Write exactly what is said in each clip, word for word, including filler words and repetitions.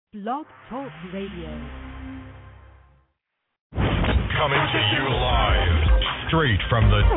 Blog Talk Radio. Coming to you live, straight from the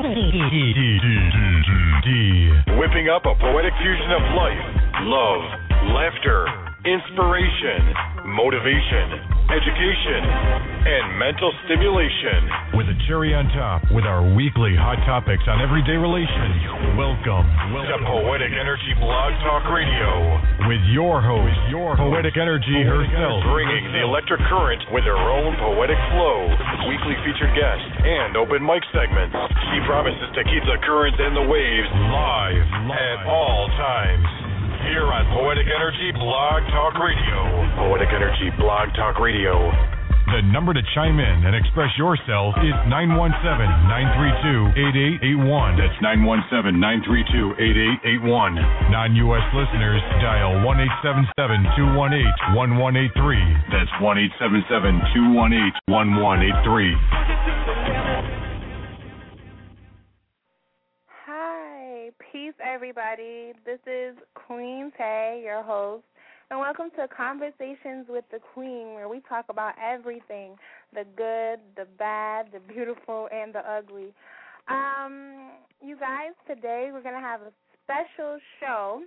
D. Whipping up a poetic fusion of life, love, laughter, inspiration, motivation, education, and mental stimulation. With a cherry on top, with our weekly hot topics on everyday relations. Welcome, welcome to Poetic Energy Blog Talk Radio. With your host, your Poetic Energy Poetic herself, Energy. Bringing the electric current with her own poetic flow. Weekly featured guests and open mic segments. She promises to keep the currents and the waves live, live. At all times. Here on Poetic Energy Blog Talk Radio. Poetic Energy Blog Talk Radio. The number to chime in and express yourself is nine one seven, nine three two, eight eight eight one. That's nine one seven, nine three two, eight eight eight one. Non-U S listeners, dial one eight seven seven, two one eight, one one eight three. That's one eight seven seven, two one eight, one one eight three. Peace, everybody. This is Queen Tay, your host, and welcome to Conversations with the Queen, where we talk about everything, the good, the bad, the beautiful, and the ugly. Um, you guys, today we're going to have a special show.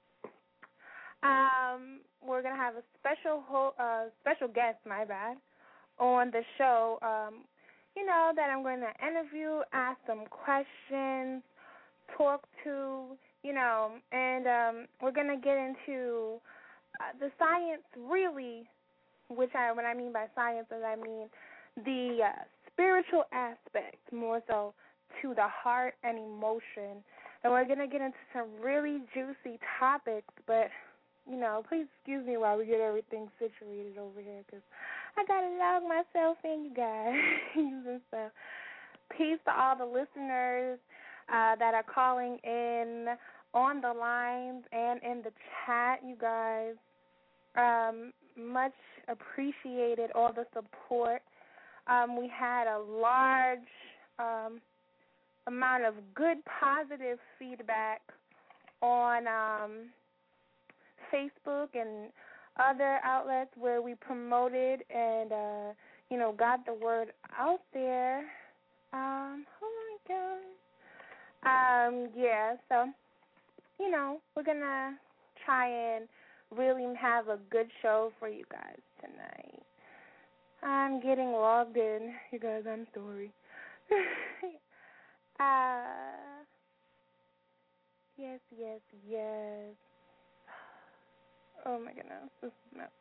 Um, we're going to have a special ho- uh, special guest, my bad, on the show, um, you know, that I'm going to interview, ask some questions, talk to, you know, and um, we're going to get into uh, the science, really, which I, when I mean by science, is I mean the uh, spiritual aspect, more so, to the heart and emotion. And we're going to get into some really juicy topics, but, you know, please excuse me while we get everything situated over here, because I got to log myself in, you guys, and stuff. Peace to all the listeners Uh, that are calling in on the lines and in the chat, you guys. Um, much appreciated, all the support. Um, we had a large um, amount of good, positive feedback on um, Facebook and other outlets where we promoted and, uh, you know, got the word out there. Um, oh, my God. Um, yeah, so, you know, we're going to try and really have a good show for you guys tonight. I'm getting logged in. You guys, I'm sorry. uh, yes, yes, yes. Oh, my goodness. This is no.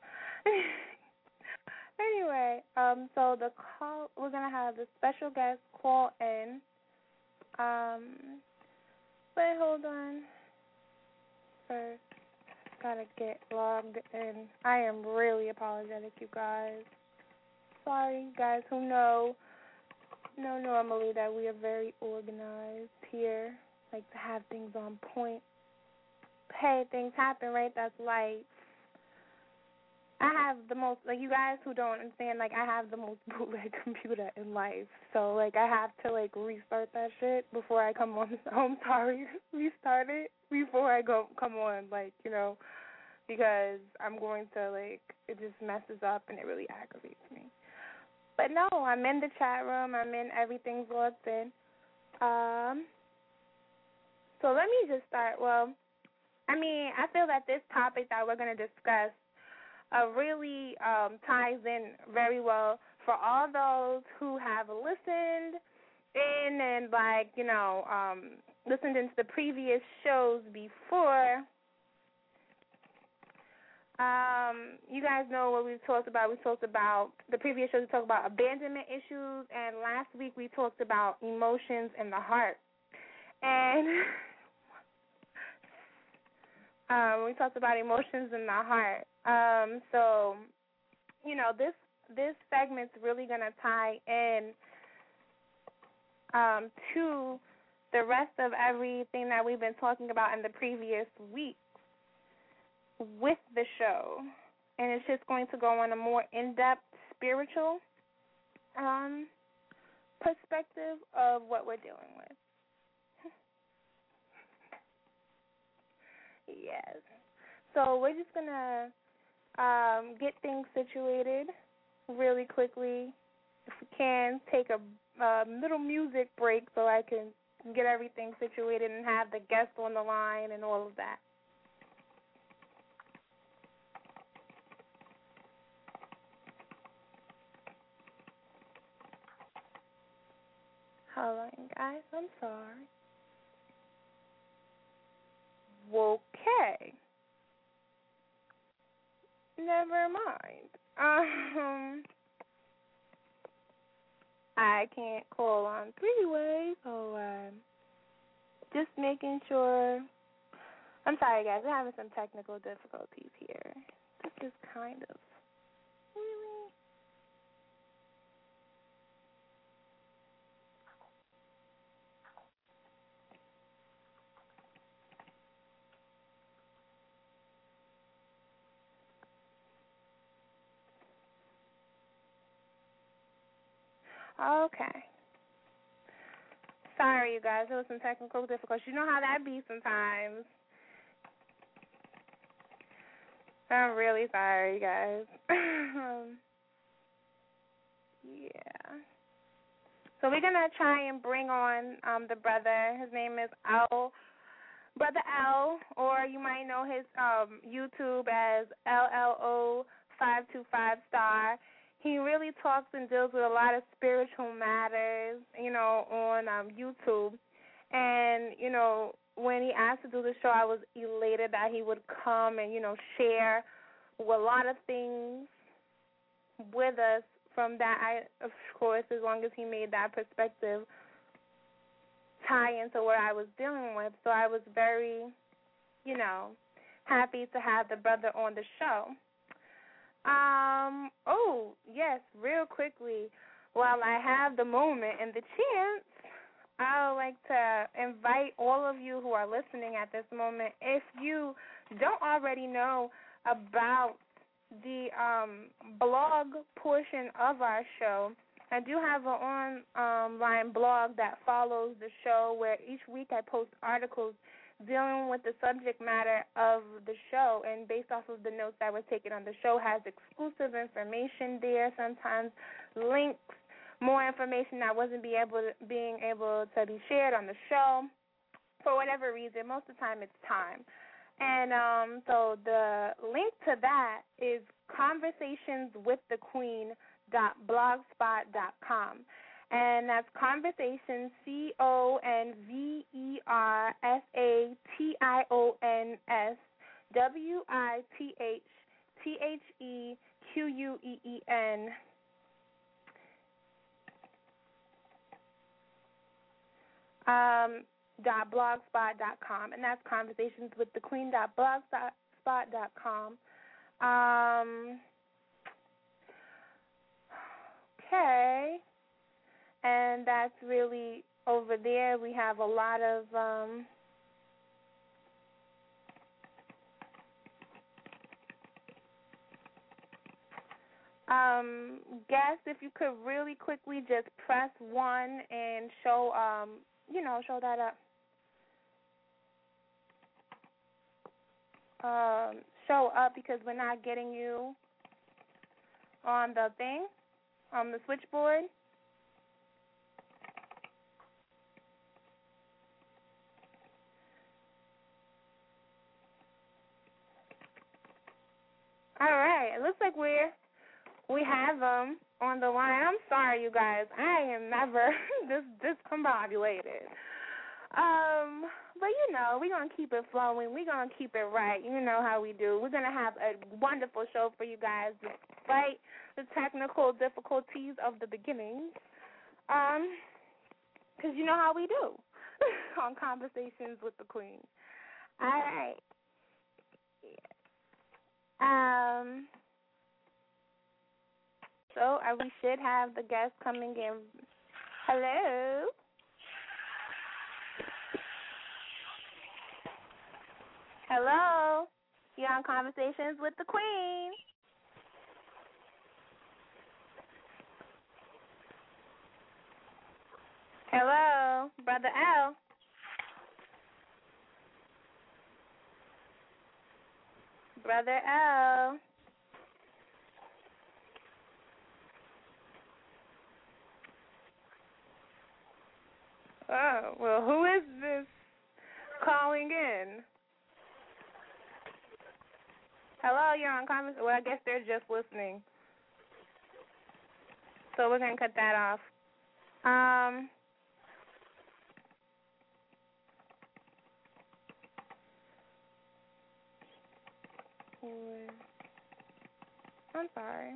Anyway, um, so the call, we're going to have the special guest call in. Um, but hold on. First, gotta get logged in. I am really apologetic, you guys. Sorry, you guys who know, know normally that we are very organized here, like to have things on point. Hey, things happen, right? That's life. I have the most, like, you guys who don't understand, like, I have the most bootleg computer in life. So, like, I have to, like, restart that shit before I come on. Oh, I'm sorry. Restart it before I go come on, like, you know, because I'm going to, like, it just messes up and it really aggravates me. But, no, I'm in the chat room. I'm in Everything's Logged In. Um, so let me just start. Well, I mean, I feel that this topic that we're going to discuss Uh, really um, ties in very well for all those who have listened in and, like, you know, um, listened into the previous shows before. Um, you guys know what we talked about. We talked about, the previous shows we talked about abandonment issues, and last week we talked about emotions in the heart. And um, we talked about emotions in the heart. Um, so, you know, this this segment's really going to tie in um, to the rest of everything that we've been talking about in the previous week with the show. And it's just going to go on a more in-depth spiritual um, perspective of what we're dealing with. Yes. So we're just going to um, get things situated really quickly. If we can, take a, a little music break so I can get everything situated and have the guest on the line and all of that. Hold on, guys. I'm sorry. Okay. Never mind. Um, I can't call on three-way, so um, just making sure. I'm sorry, guys. We're having some technical difficulties here. This is kind of really. Okay. Sorry, you guys. There was some technical difficulties. You know how that be sometimes. I'm really sorry, you guys. um, yeah. So we're going to try and bring on um, the brother. His name is L. Brother L, or you might know his um, YouTube as L L O five two five star. He really talks and deals with a lot of spiritual matters, you know, on um, YouTube. And, you know, when he asked to do the show, I was elated that he would come and, you know, share a lot of things with us from that, I, of course, as long as he made that perspective tie into what I was dealing with. So I was very, you know, happy to have the brother on the show. Um, oh, yes, real quickly, while I have the moment and the chance, I would like to invite all of you who are listening at this moment, if you don't already know about the um, blog portion of our show, I do have an online blog that follows the show where each week I post articles dealing with the subject matter of the show, and based off of the notes that were taken on the show has exclusive information there, sometimes links, more information that wasn't be able to, being able to be shared on the show for whatever reason. Most of the time it's time. And um, so the link to that is conversations with the queen dot blogspot dot com. And that's conversations, C O N V E R S A T I O N S W I T H T H E Q U E E N um, dot blogspot dot com. And that's conversations with the queen dot blogspot dot com. Um, okay. And that's really over there. We have a lot of um, um, guests. If you could really quickly just press one and show, um, you know, show that up. Um, show up because we're not getting you on the thing, on the switchboard. All right, it looks like we're we have them on the line. I'm sorry, you guys. I am never this discombobulated. Um, but you know, we're gonna keep it flowing. We're gonna keep it right. You know how we do. We're gonna have a wonderful show for you guys, despite the technical difficulties of the beginning. Um, because you know how we do on Conversations with the Queen. All right. Um, so uh, we should have the guests coming in. Hello. Hello. You're on Conversations with the Queen. Hello, Brother L. Brother L. Oh, well, who is this calling in? Hello, you're on conference. Well, I guess they're just listening. So we're going to cut that off. Um, I'm sorry.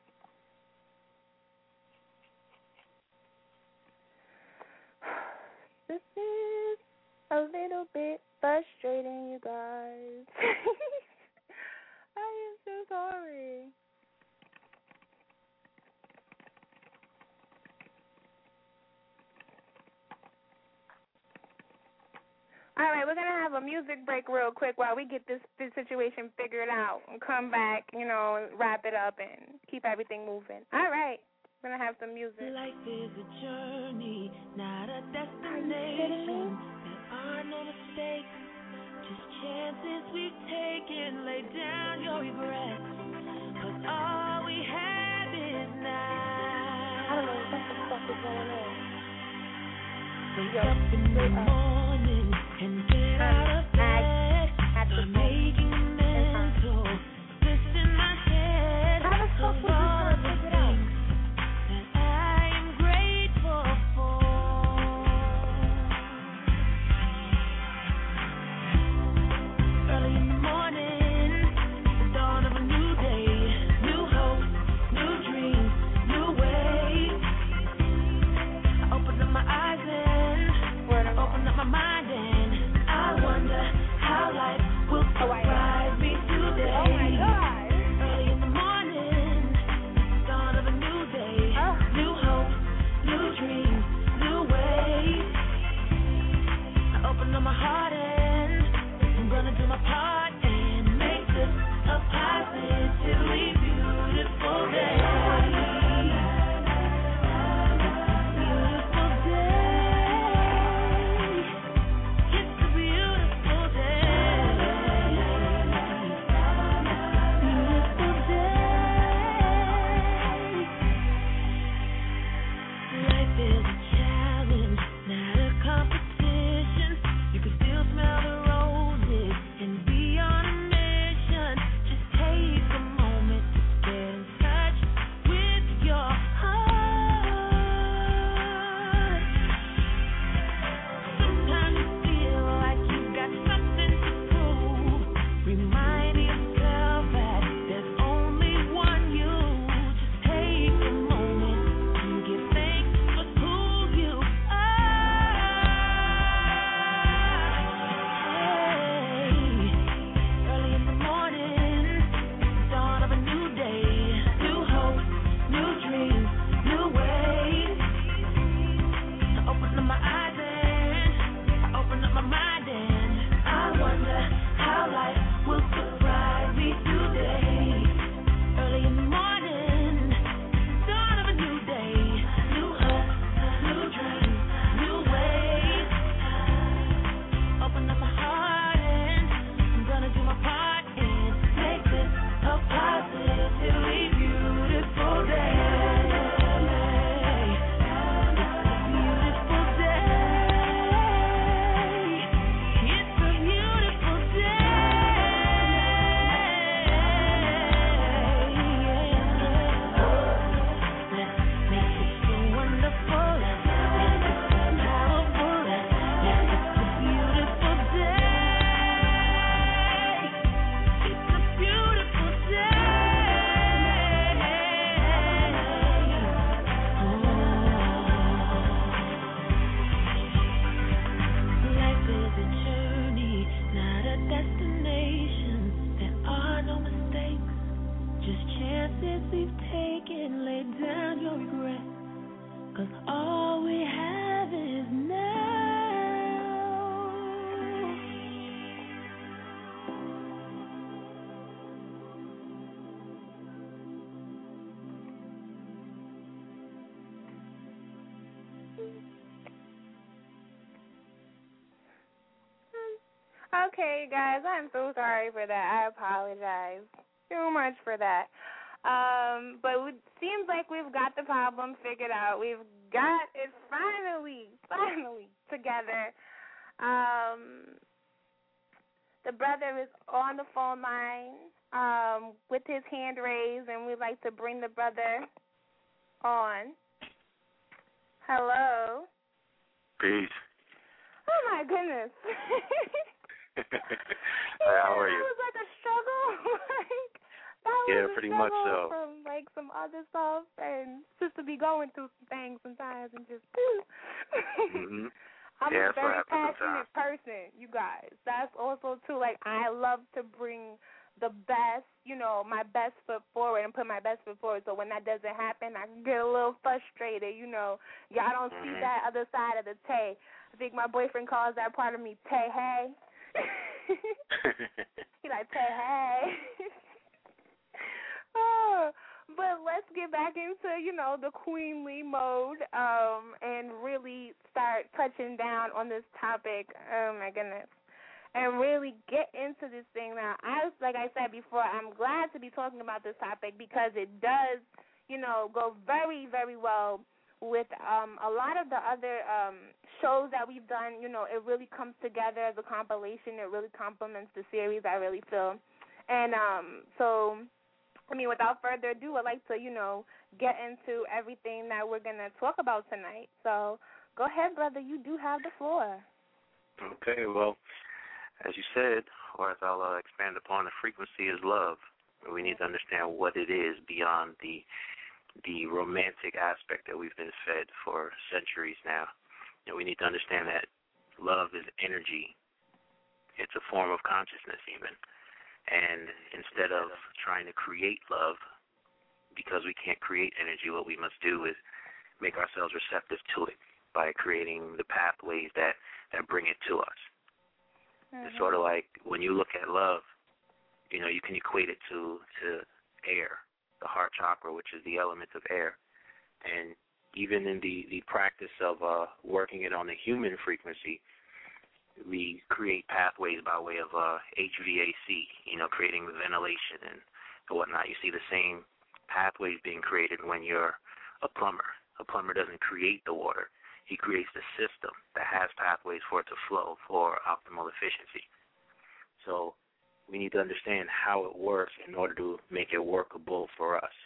This is a little bit frustrating, you guys. I am so sorry. All right, we're going to have a music break real quick while we get this, this situation figured out and come back, you know, wrap it up and keep everything moving. All right, we're going to have some music. Life is a journey, not a destination. There are no mistakes, just chances we've taken. Lay down your regrets, 'cause all we have is now. I don't know what the fuck is going on. Wake up in the morning and get out of bed. Start making mental lists in my head. How the fuck was this gonna figure it out? That I am grateful for. Early in the morning, the dawn of a new day, new hope, new dreams, new ways. I open up my eyes and open up my mind and I wonder how life will surprise me today. Oh my God. Early in the morning, dawn of a new day, Oh. new hope, new dreams, new ways. I open up my heart and I'm gonna do my part and make this a positively beautiful day. Okay, guys, I'm so sorry for that. I apologize so much for that. Um, but it seems seems like we've got the problem figured out. We've got it finally, finally together. Um, the brother is on the phone line um, with his hand raised, and we'd like to bring the brother on. Hello. Peace. Oh, my goodness. yeah, How are you? That was like a struggle. like, that yeah, was a pretty struggle much so. From, like, some other stuff, and just to be going through some things sometimes and just, mm-hmm. I'm yeah, a very passionate sometimes. person, you guys. That's also, too, like, I love to bring the best, you know, my best foot forward and put my best foot forward. So when that doesn't happen, I can get a little frustrated, you know. Y'all don't mm-hmm. see that other side of the Tay. I think my boyfriend calls that part of me Tay Hey. He like, Tay Hey. Oh, but let's get back into, you know, the queenly mode um, and really start touching down on this topic. Oh, my goodness. And really get into this thing now. I, like I said before, I'm glad to be talking about this topic because it does, you know, go very, very well with um, a lot of the other um, shows that we've done. You know, it really comes together as a compilation. It really complements the series, I really feel. And um, so, I mean, without further ado, I'd like to, you know, get into everything that we're going to talk about tonight. So go ahead, brother. You do have the floor. Okay, well, as you said, or as I'll uh, expand upon, the frequency is love. We need to understand what it is beyond the the romantic aspect that we've been fed for centuries now. And we need to understand that love is energy. It's a form of consciousness even. And instead of trying to create love, because we can't create energy, what we must do is make ourselves receptive to it by creating the pathways that, that bring it to us. Mm-hmm. It's sort of like when you look at love, you know, you can equate it to, to air, the heart chakra, which is the element of air. And even in the, the practice of uh, working it on the human frequency, we create pathways by way of uh, H V A C, you know, creating the ventilation and whatnot. You see the same pathways being created when you're a plumber. A plumber doesn't create the water. He creates the system that has pathways for it to flow for optimal efficiency. So we need to understand how it works in order to make it workable for us.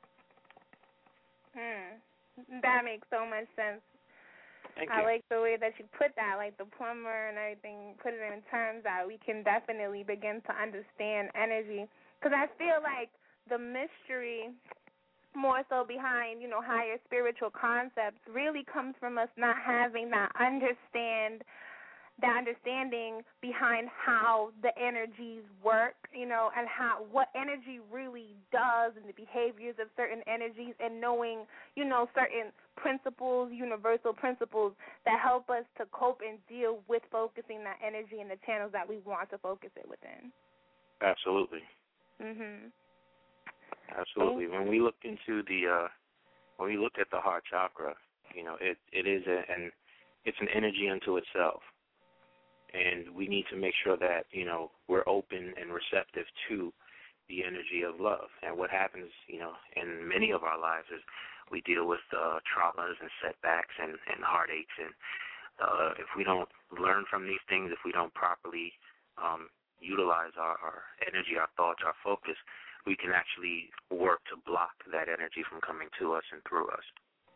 Hmm. That makes so much sense. Thank I you. like the way that you put that, like the plumber and everything, put it in terms that we can definitely begin to understand energy. Because I feel like the mystery more so behind, you know, higher spiritual concepts really comes from us not having that understand, that understanding behind how the energies work, you know, and how what energy really does and the behaviors of certain energies, and knowing, you know, certain principles, universal principles that help us to cope and deal with focusing that energy in the channels that we want to focus it within. Absolutely. Mhm. Absolutely. When we look into the, uh, when we look at the heart chakra, you know, it it is a, an it's an energy unto itself, and we need to make sure that, you know, we're open and receptive to the energy of love. And what happens, you know, in many of our lives is we deal with uh, traumas and setbacks and, and heartaches, and uh, if we don't learn from these things, if we don't properly um, utilize our, our energy, our thoughts, our focus, we can actually work to block that energy from coming to us and through us.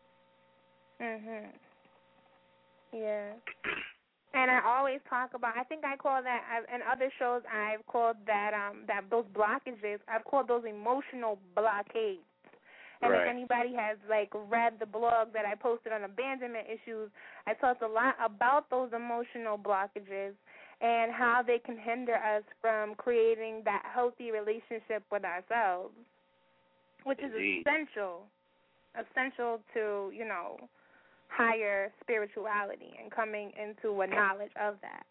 Mhm. Yeah. And I always talk about, I think I call that, I've, in other shows I've called that, um, that those blockages, I've called those emotional blockades. And right. If anybody has, like, read the blog that I posted on abandonment issues, I talked a lot about those emotional blockages and how they can hinder us from creating that healthy relationship with ourselves, which Indeed. is essential, essential to, you know, higher spirituality and coming into a knowledge of that.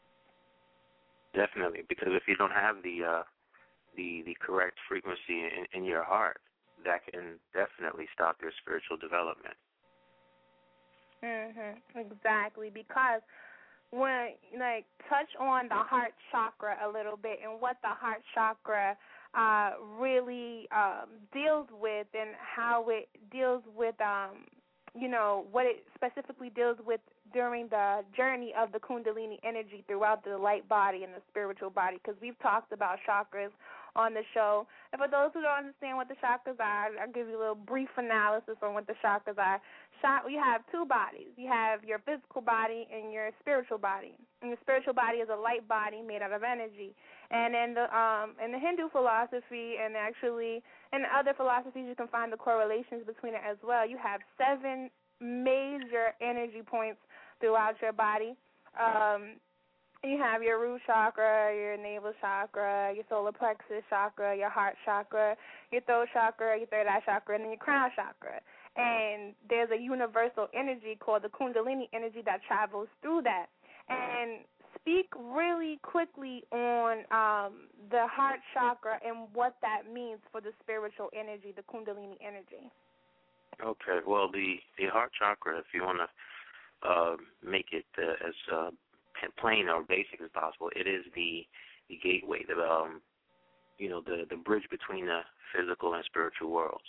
Definitely, because if you don't have the uh, the the correct frequency in, in your heart, that can definitely stop your spiritual development. Mhm. Exactly, because when like touch on the heart chakra a little bit and what the heart chakra uh, really um, deals with and how it deals with, um, you know, what it specifically deals with during the journey of the Kundalini energy throughout the light body and the spiritual body, because we've talked about chakras on the show. And for those who don't understand what the chakras are, I'll give you a little brief analysis on what the chakras are. You have two bodies. You have your physical body and your spiritual body. And your spiritual body is a light body made out of energy. And in the um, in the Hindu philosophy, and actually in other philosophies, you can find the correlations between it as well. You have seven major energy points throughout your body. Um, you have your root chakra, your navel chakra, your solar plexus chakra, your heart chakra, your throat chakra, your third eye chakra, and then your crown chakra. And there's a universal energy called the Kundalini energy that travels through that. And speak really quickly on um, the heart chakra and what that means for the spiritual energy, the Kundalini energy. Okay, well, the, the heart chakra, if you want to uh, make it uh, as uh, plain or basic as possible, it is the the gateway, the um, you know, the the bridge between the physical and spiritual worlds.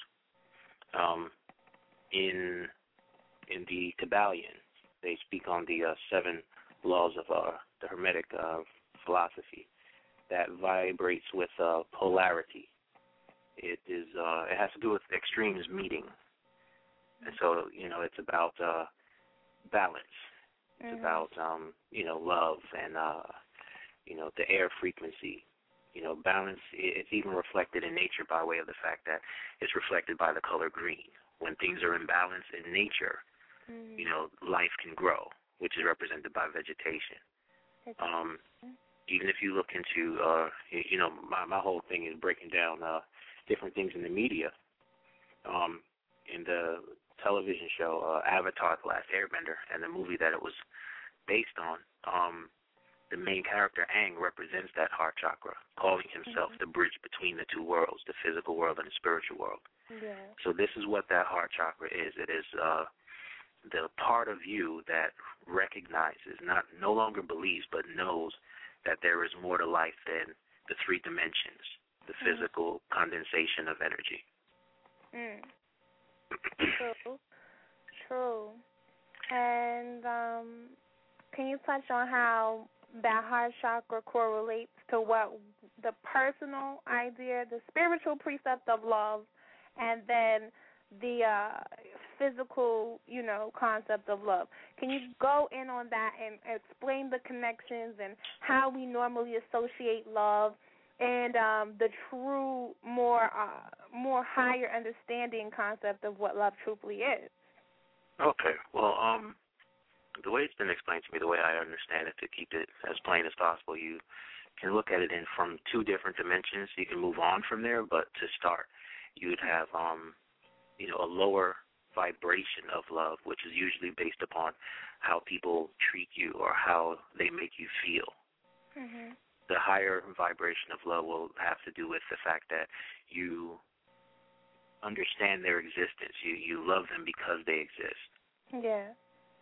Um, in in the Kabbalion, they speak on the uh, seven laws of uh, the Hermetic uh, philosophy that vibrates with uh, polarity. It is uh, it has to do with extremes meeting. And so, you know, it's about uh, balance. It's mm-hmm. about, um, you know, love and, uh, you know, the air frequency. You know, balance, it's even reflected in nature by way of the fact that it's reflected by the color green. When things are in balance in nature, mm-hmm. you know, life can grow, which is represented by vegetation. Um, even if you look into, uh, you know, my, my whole thing is breaking down uh, different things in the media. Um, in the television show uh, Avatar: The Last Airbender and the movie that it was based on, um, the main character, Aang, represents that heart chakra, calling himself mm-hmm. the bridge between the two worlds, the physical world and the spiritual world. Yeah. So this is what that heart chakra is. It is uh, the part of you that recognizes, not no longer believes, but knows that there is more to life than the three dimensions, the mm-hmm. physical condensation of energy. Mm. True, true. And um, can you touch on how that heart chakra correlates to what the personal idea, the spiritual precept of love, and then the uh, physical, you know, concept of love? Can you go in on that and explain the connections and how we normally associate love and um, the true, more uh, more higher understanding concept of what love truly is? Okay. Well, um, the way it's been explained to me, the way I understand it, to keep it as plain as possible, you can look at it in from two different dimensions. You can move on from there, but to start, you'd have, um, you know, a lower vibration of love, which is usually based upon how people treat you or how they make you feel. Mm-hmm. The higher vibration of love will have to do with the fact that you understand their existence. You you love them because they exist. Yeah.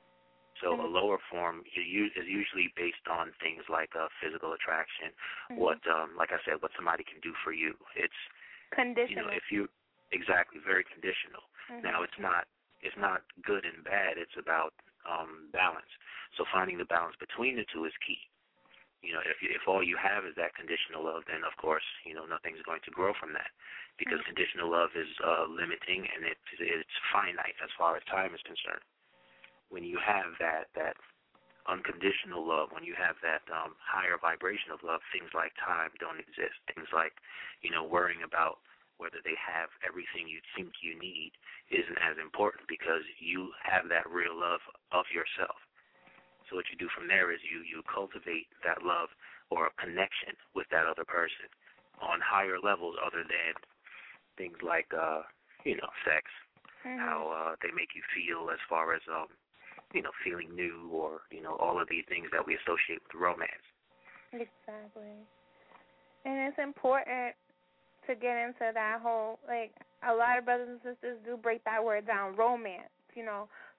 So mm-hmm. a lower form is usually based on things like uh, physical attraction, mm-hmm. what, um, like I said, what somebody can do for you. It's conditional. You know, if you exactly very conditional. Mm-hmm. Now it's not it's not good and bad. It's about um, balance. So finding the balance between the two is key. You know, if if all you have is that conditional love, then of course, you know, nothing's going to grow from that, because mm-hmm. conditional love is uh, limiting and it's it's finite as far as time is concerned. When you have that that unconditional love, when you have that um, higher vibration of love, things like time don't exist. Things like, you know, worrying about whether they have everything you think you need isn't as important, because you have that real love of yourself. So what you do from there is you, you cultivate that love or a connection with that other person on higher levels other than things like, uh, you know, sex, mm-hmm. how uh, they make you feel as far as, um, you know, feeling new, or, you know, all of these things that we associate with romance. Exactly. And it's important to get into that whole, like, a lot of brothers and sisters do break that word down, romance, you know.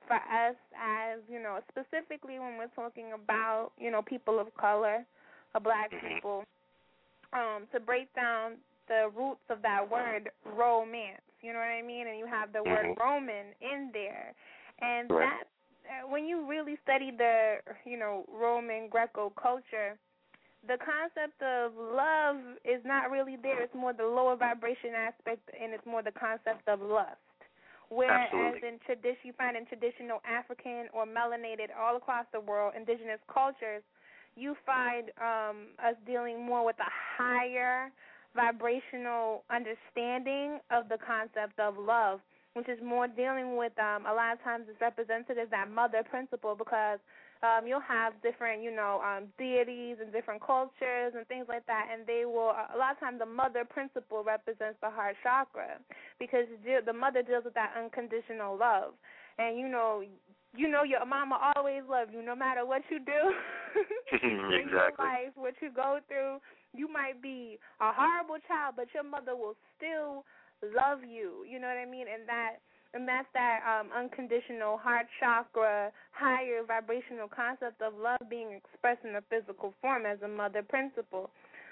for us as, you know, specifically when we're talking about, you know, people of color, or black people, um, to break down the roots of that word romance, you know what I mean? And you have the mm-hmm. word Roman in there. And right. that, uh, when you really study the, you know, Roman Greco culture, the concept of love is not really there. It's more the lower vibration aspect, and it's more the concept of lust. Whereas Absolutely. in tradition, you find in traditional African or melanated all across the world, indigenous cultures, you find um, us dealing more with a higher vibrational understanding of the concept of love, which is more dealing with, um, a lot of times it's represented as that mother principle, because um, you'll have different, you know, um, deities and different cultures and things like that, and they will, a lot of times the mother principle represents the heart chakra, because the mother deals with that unconditional love. And, you know, you know your mama always loved you no matter what you do exactly. in your life, what you go through. You might be a horrible child, but your mother will still love you. You know what I mean? And that and that's that um, unconditional heart chakra, higher vibrational concept of love being expressed in a physical form as a mother principle.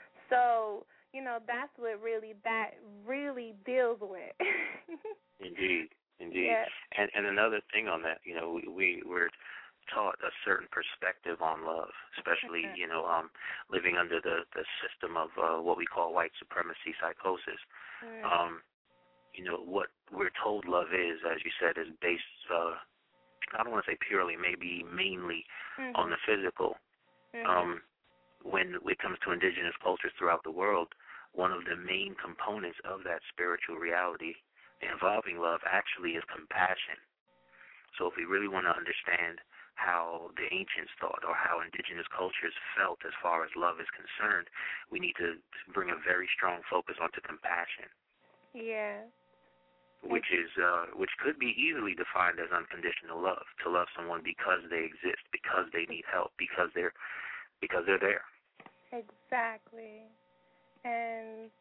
So, you know, that's what really that really deals with. Indeed. Indeed. Yeah. And and another thing on that, you know, we, we we're taught a certain perspective on love, especially, mm-hmm. you know, um, living under the, the system of uh, what we call white supremacy psychosis. Mm. Um, you know, what we're told love is, as you said, is based, uh, I don't want to say purely, maybe mainly mm-hmm. on the physical. Mm-hmm. Um, when it comes to indigenous cultures throughout the world, one of the main components of that spiritual reality involving love actually is compassion. So if we really want to understand how the ancients thought or how indigenous cultures felt as far as love is concerned, we need to bring a very strong focus onto compassion. Yeah. Which is uh, which could be easily defined as unconditional love, to love someone because they exist, because they need help, because they're because they're there. Exactly. And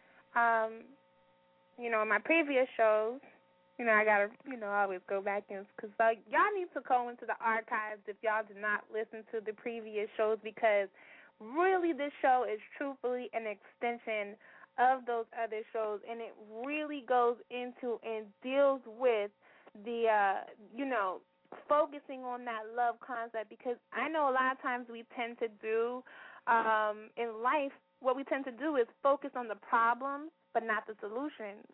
um you know, in my previous shows, you know, I gotta, you know, always go back and, because uh, y'all need to go into the archives if y'all did not listen to the previous shows, because really this show is truthfully an extension of those other shows, and it really goes into and deals with the, uh, you know, focusing on that love concept, because I know a lot of times we tend to do um, in life, what we tend to do is focus on the problems, but not the solutions.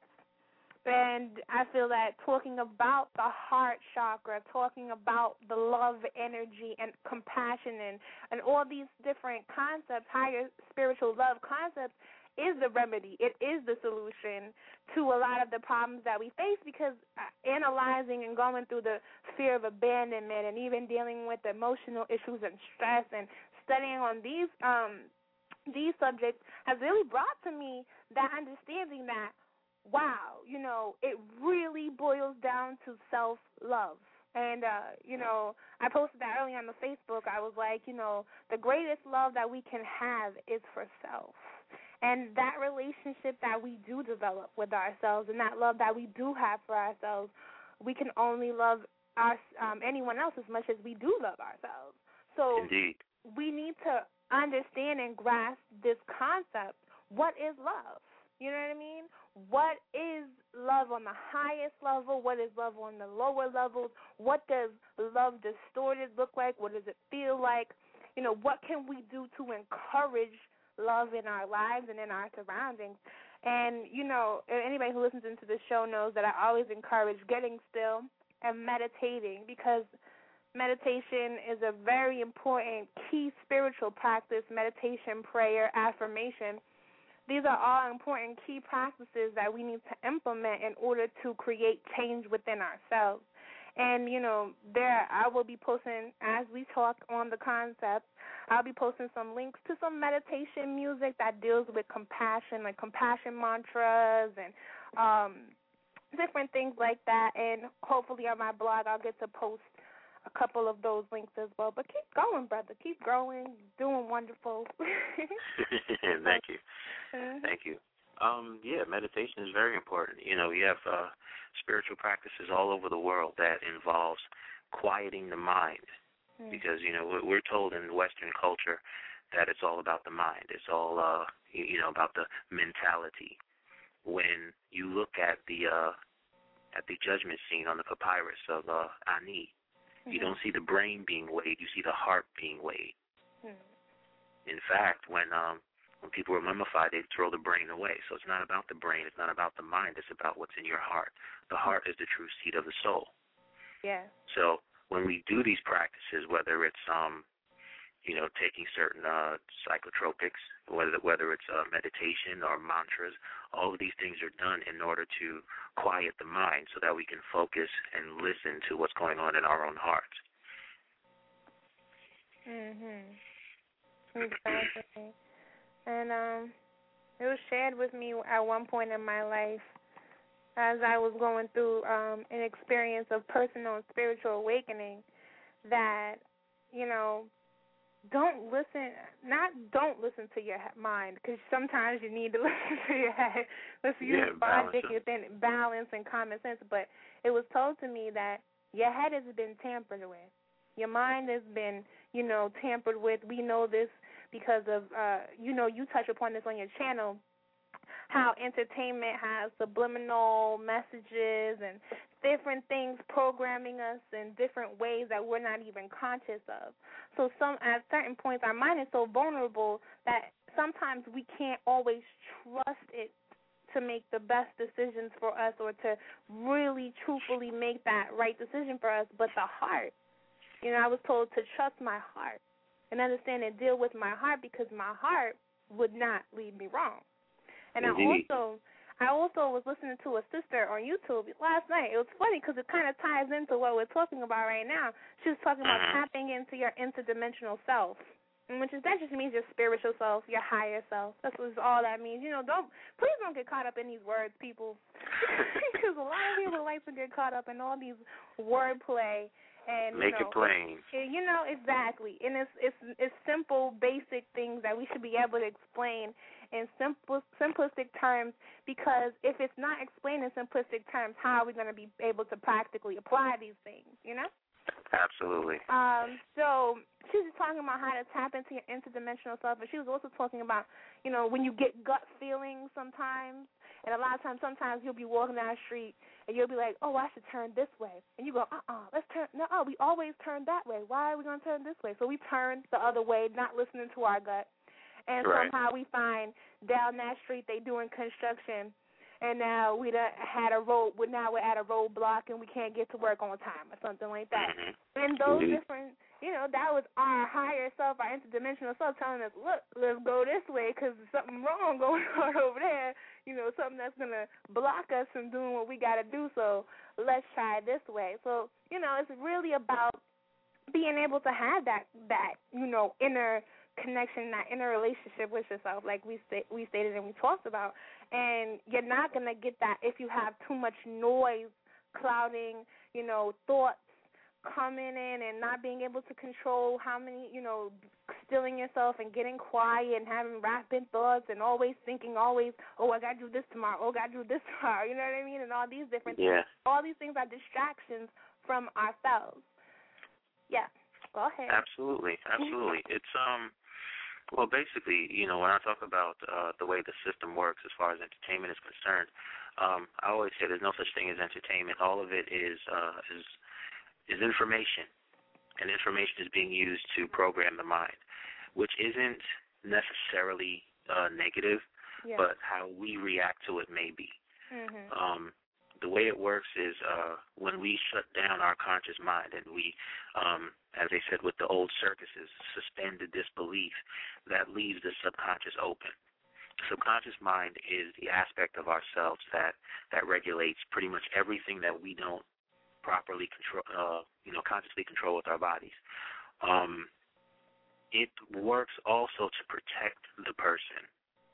And I feel that talking about the heart chakra, talking about the love energy and compassion and, and all these different concepts, higher spiritual love concepts, is the remedy. It is the solution to a lot of the problems that we face, because analyzing and going through the fear of abandonment and even dealing with emotional issues and stress and studying on these um these subjects has really brought to me that understanding that, wow, you know, it really boils down to self-love. And, uh, you know, I posted that earlier on the Facebook. I was like, you know, the greatest love that we can have is for self. And that relationship that we do develop with ourselves and that love that we do have for ourselves, we can only love our, um, anyone else as much as we do love ourselves. So Indeed. we need to understand and grasp this concept. What is love? You know what I mean? What is love on the highest level? What is love on the lower levels? What does love distorted look like? What does it feel like? You know, what can we do to encourage love in our lives and in our surroundings? And, you know, anybody who listens into this show knows that I always encourage getting still and meditating, because meditation is a very important key spiritual practice. Meditation, prayer, affirmation. These are all important key practices that we need to implement in order to create change within ourselves. And, you know, there I will be posting, as we talk on the concept, I'll be posting some links to some meditation music that deals with compassion, like compassion mantras and um, different things like that. And hopefully on my blog I'll get to post a couple of those links as well. But keep going, brother. Keep growing. Doing wonderful. Thank you. Mm-hmm. Thank you. Um, yeah, meditation is very important. You know, you have uh, spiritual practices all over the world that involves quieting the mind, mm. because you know we're told in Western culture that it's all about the mind. It's all uh, you know about the mentality. When you look at the uh, at the judgment scene on the papyrus of uh, Ani, mm-hmm. you don't see the brain being weighed. You see the heart being weighed. Mm. In fact, when um, when people were mummified, they throw the brain away. So it's not about the brain. It's not about the mind. It's about what's in your heart. The heart is the true seat of the soul. Yeah. So when we do these practices, whether it's um, you know, taking certain uh, psychotropics, whether whether it's uh, meditation or mantras, all of these things are done in order to quiet the mind so that we can focus and listen to what's going on in our own hearts. Mhm. Exactly. And um, it was shared with me at one point in my life as I was going through um, an experience of personal and spiritual awakening that, you know, don't listen, not don't listen to your mind, because sometimes you need to listen to your head. Let's use yeah, logic and balance and common sense. But it was told to me that your head has been tampered with. Your mind has been, you know, tampered with. We know this because of, uh, you know, you touch upon this on your channel, how entertainment has subliminal messages and different things programming us in different ways that we're not even conscious of. So some at certain points, our mind is so vulnerable that sometimes we can't always trust it to make the best decisions for us or to really truthfully make that right decision for us. But the heart, you know, I was told to trust my heart and understand and deal with my heart, because my heart would not lead me wrong. And Indeed. I also I also was listening to a sister on YouTube last night. It was funny because it kind of ties into what we're talking about right now. She was talking about tapping into your interdimensional self, which is, that just means your spiritual self, your higher self. That's what all that means. You know, don't please don't get caught up in these words, people, because a lot of people like to get caught up in all these wordplay. And, Make you know, it plain. It, you know, exactly. And it's it's it's simple, basic things that we should be able to explain in simple, simplistic terms, because if it's not explained in simplistic terms, how are we going to be able to practically apply these things, you know? Absolutely. Um, so she was talking about how to tap into your interdimensional self, and she was also talking about, you know, when you get gut feelings sometimes, and a lot of times, sometimes you'll be walking down the street, and you'll be like, oh, I should turn this way. And you go, uh-uh, let's turn, no, we always turn that way. Why are we going to turn this way? So we turn the other way, not listening to our gut. And right. somehow we find down that street they doing construction, and now we done had a road, well, now we're at a roadblock, and we can't get to work on time or something like that. Mm-hmm. And those Indeed. different, you know, that was our higher self, our interdimensional self telling us, look, let's go this way because there's something wrong going on over there, you know, something that's going to block us from doing what we got to do, so let's try this way. So, you know, it's really about being able to have that, that you know, inner connection, that inner relationship with yourself, like we sta- we stated and we talked about. And you're not going to get that if you have too much noise clouding, you know, thoughts coming in and not being able to control how many, you know, stilling yourself and getting quiet and having rapid thoughts and always thinking, always, oh, I got to do this tomorrow, oh, I got to do this tomorrow, you know what I mean? And all these different yeah. things. All these things are distractions from ourselves. Yeah, go ahead. Absolutely, absolutely. It's, um, well, basically, you know, when I talk about uh, the way the system works as far as entertainment is concerned, um, I always say there's no such thing as entertainment. All of it is uh, is is information, and information is being used to program the mind, which isn't necessarily uh, negative, yeah. but how we react to it may be. Mm-hmm. Um, the way it works is uh, when we shut down our conscious mind and we, um, as they said with the old circuses, suspend the disbelief, that leaves the subconscious open. The subconscious mind is the aspect of ourselves that, that regulates pretty much everything that we don't properly control, uh, you know, consciously control with our bodies. Um, it works also to protect the person.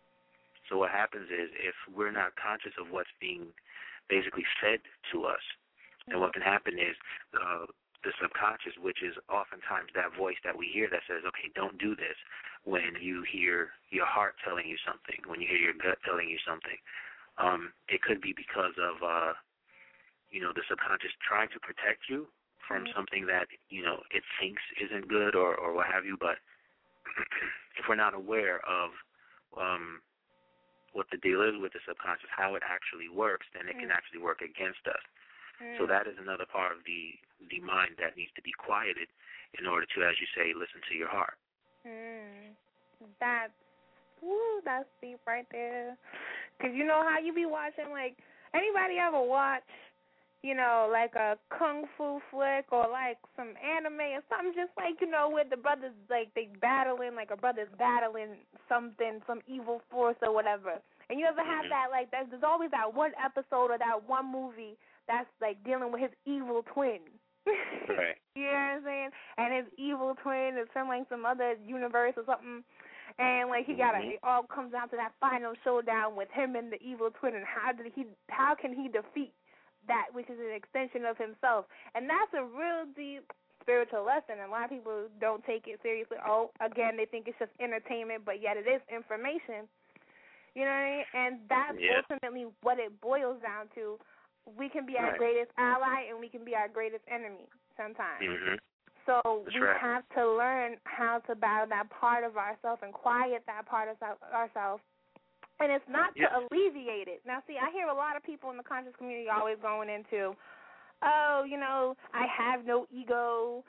So what happens is if we're not conscious of what's being basically fed to us, and what can happen is uh, the subconscious, which is oftentimes that voice that we hear that says, okay, don't do this, when you hear your heart telling you something, when you hear your gut telling you something, um, it could be because of uh, you know, the subconscious trying to protect you from Mhm. something that, you know, it thinks isn't good or, or what have you. But if we're not aware of um, what the deal is with the subconscious, how it actually works, then it can Mm. actually work against us. Mm. So that is another part of the, the mind that needs to be quieted in order to, as you say, listen to your heart. Mm. That's, woo, that's deep right there. Because you know how you be watching, like, anybody ever watch, you know, like a kung fu flick or like some anime or something, just like, you know, where the brothers, like, they battling, like a brother's battling something, some evil force or whatever. And you ever have Mhm. that, like, there's, there's always that one episode or that one movie that's, like, dealing with his evil twin. Right. You know what I'm saying? And his evil twin is from, like, some other universe or something. And, like, he got to, Mhm. it all comes down to that final showdown with him and the evil twin, and how did he, how can he defeat that which is an extension of himself? And that's a real deep spiritual lesson. And a lot of people don't take it seriously. Oh, again, they think it's just entertainment, but yet it is information. You know what I mean? And that's Yeah. ultimately what it boils down to. We can be our Right. greatest ally, and we can be our greatest enemy sometimes. Mhm. So That's we right. have to learn how to battle that part of ourselves and quiet that part of our- ourselves. And it's not Yeah. to alleviate it. Now, see, I hear a lot of people in the conscious community always going into, oh, you know, I have no ego.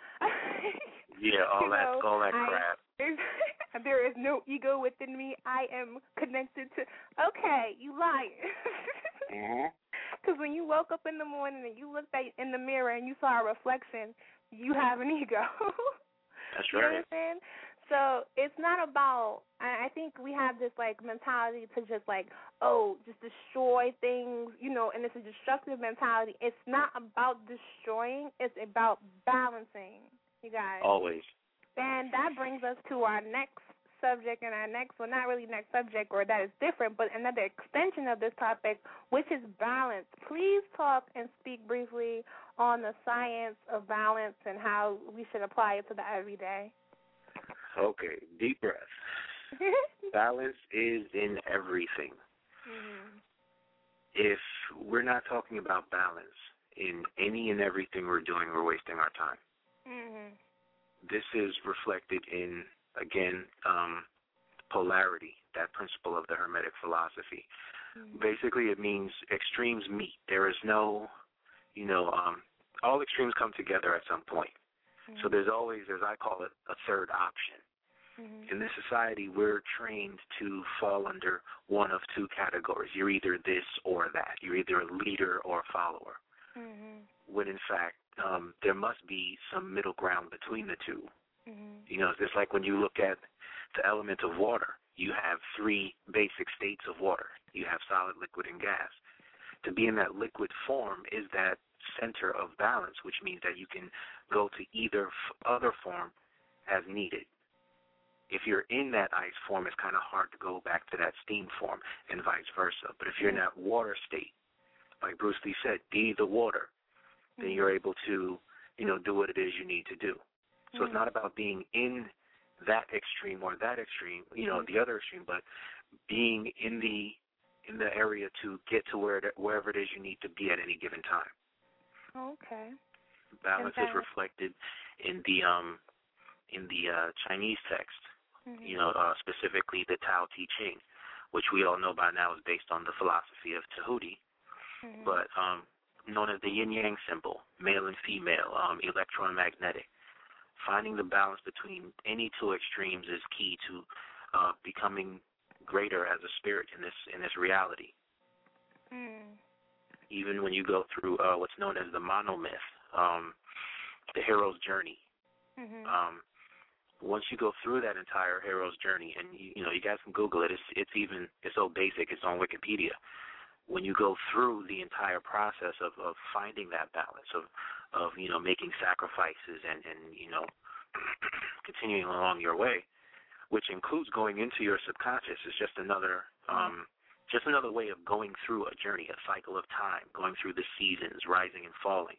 Yeah, all You that, know, all that I- crap. There is no ego within me. I am connected to. Okay, you lying. Mhm. Because when you woke up in the morning and you looked at in the mirror and you saw a reflection, you have an ego. That's You know what right. I'm saying? So it's not about. I I think we have this like mentality to just like, oh, just destroy things, you know, and it's a destructive mentality. It's not about destroying. It's about balancing, you guys. Always. And that brings us to our next subject, and our next, well, not really next subject, or that is different, but another extension of this topic, which is balance. Please talk and speak briefly on the science of balance and how we should apply it to the everyday. Okay, deep breath. Balance is in everything. Mm-hmm. If we're not talking about balance in any and everything we're doing, we're wasting our time. Mm-hmm. This is reflected in, again, um, polarity, that principle of the Hermetic philosophy. Mm-hmm. Basically, it means extremes meet. There is no, you know, um, all extremes come together at some point. Mm-hmm. So there's always, as I call it, a third option. Mm-hmm. In this society, we're trained to fall under one of two categories. You're either this or that. You're either a leader or a follower. Mm-hmm. When, in fact, um, there must be some middle ground between the two. Mm-hmm. You know, it's like when you look at the element of water, you have three basic states of water. You have solid, liquid, and gas. To be in that liquid form is that center of balance, which means that you can go to either f- other form as needed. If you're in that ice form, it's kind of hard to go back to that steam form and vice versa. But if you're in that water state, like Bruce Lee said, be the water, then you're able to, you know, do what it is you need to do. So it's not about being in that extreme or that extreme, you know, the other extreme, but being in the in the area to get to where it, wherever it is you need to be at any given time. Okay. Balance And is that- reflected in the um in the uh, Chinese text, Mm-hmm. you know, uh, specifically the Tao Te Ching, which we all know by now is based on the philosophy of Tahuti, Mm-hmm. but um, known as the yin-yang symbol, male and female, um, electromagnetic. Finding the balance between any two extremes is key to uh, becoming greater as a spirit in this in this reality. Mm. Even when you go through uh, what's known as the monomyth, um, the hero's journey. Mm-hmm. Um, once you go through that entire hero's journey, and you, you know, you guys can Google it. It's it's even it's so basic. It's on Wikipedia. When you go through the entire process of, of finding that balance, of of you know making sacrifices and, and you know continuing along your way, which includes going into your subconscious, is just another um, just another way of going through a journey, a cycle of time, going through the seasons, rising and falling.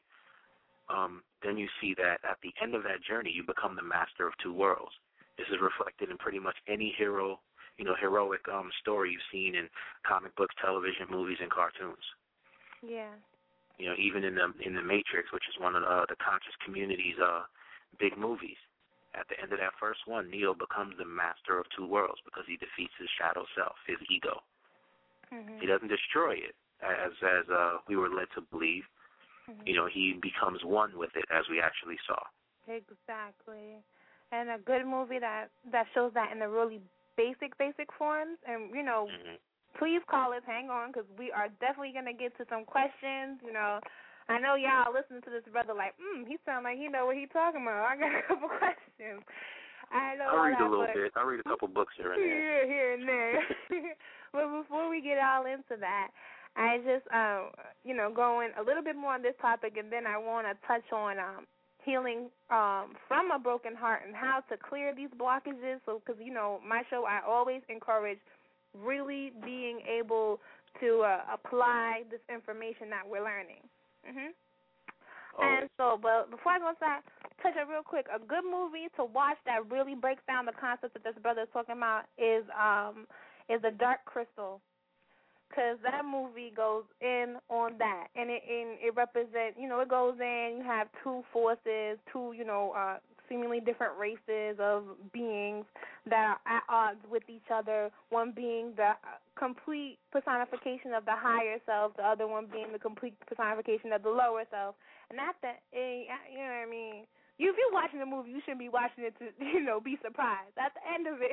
Um, then you see that at the end of that journey, you become the master of two worlds. This is reflected in pretty much any hero, you know, heroic um, story you've seen in comic books, television, movies, and cartoons. Yeah. You know, even in the in the Matrix, which is one of the, the conscious community's uh, big movies, at the end of that first one, Neo becomes the master of two worlds because he defeats his shadow self, his ego. Mm-hmm. He doesn't destroy it, as as uh, we were led to believe. Mm-hmm. You know, he becomes one with it, as we actually saw. Exactly. And a good movie that, that shows that in the really basic, basic forms. And, you know, mm-hmm. please call us, hang on, because we are definitely going to get to some questions. You know, I know y'all listening to this brother like, hmm, he sound like he know what he talking about. I got a couple questions. I know I'll read that, a little but, bit. I'll read a couple books here and there. Yeah, here and there. But before we get all into that, I just, um, you know, going a little bit more on this topic, and then I want to touch on um, healing um, from a broken heart and how to clear these blockages. So, because, you know, my show, I always encourage really being able to uh, apply this information that we're learning. Mhm. Oh. And so, but before I go into that, touch it real quick. A good movie to watch that really breaks down the concept that this brother is talking about is um is The Dark Crystal, because that movie goes in on that, and it and it represents, you know, it goes in. You have two forces, two you know uh, seemingly different races of beings that are at odds with each other. One being the complete personification of the higher self, the other one being the complete personification of the lower self. And at the, you know what I mean? You, if you're watching the movie, you shouldn't be watching it to, you know, be surprised. At the end of it,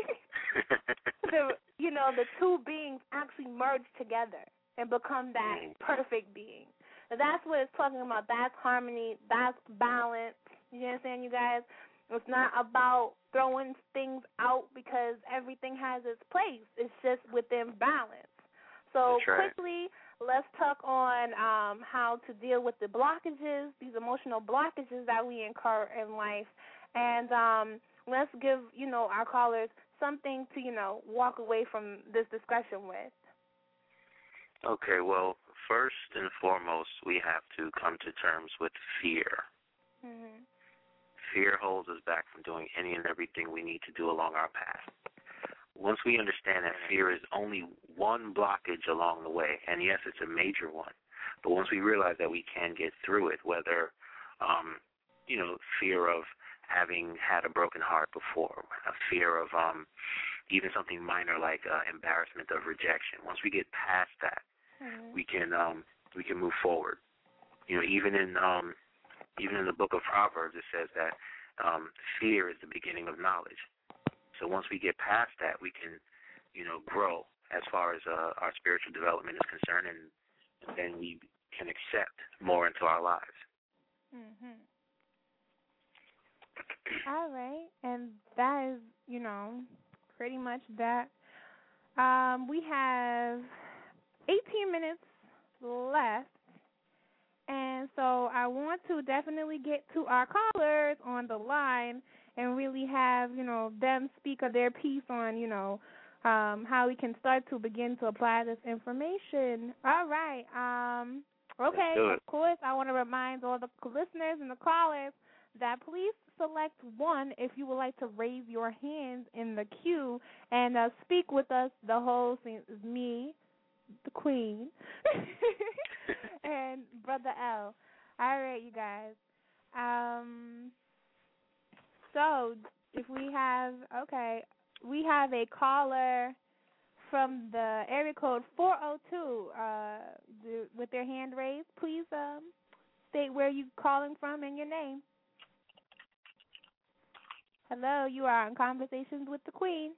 the, you know, the two beings actually merge together and become that perfect being. And that's what it's talking about. That's harmony. That's balance. You understand, you guys? It's not about throwing things out because everything has its place. It's just within balance. So right. quickly, let's talk on um, how to deal with the blockages, these emotional blockages that we incur in life. And um, let's give, you know, our callers something to, you know, walk away from this discussion with. Okay, well, first and foremost, we have to come to terms with fear. Mm-hmm. Fear holds us back from doing any and everything we need to do along our path. Once we understand that fear is only one blockage along the way, and yes, it's a major one, but once we realize that we can get through it, whether, um, you know, fear of having had a broken heart before, a fear of um, even something minor like uh, embarrassment of rejection. Once we get past that, mm-hmm. we can um, we can move forward. You know, even in um, even in the book of Proverbs, it says that um, fear is the beginning of knowledge. So once we get past that, we can, you know, grow as far as uh, our spiritual development is concerned, and, and then we can accept more into our lives. Mhm. All right, and that is, you know, pretty much that. Um, we have eighteen minutes left. And so I want to definitely get to our callers on the line and really have, you know, them speak of their piece on, you know, um, how we can start to begin to apply this information. All right. Um, okay, of course, I want to remind all the listeners and the callers that please select one if you would like to raise your hands in the queue and uh, speak with us. The host is me, the Queen, and Brother L. All right, you guys. Um, so if we have, okay, we have a caller from the area code four oh two uh, with their hand raised. Please um, state where you're calling from and your name. Hello, you are in Conversations with the Queen.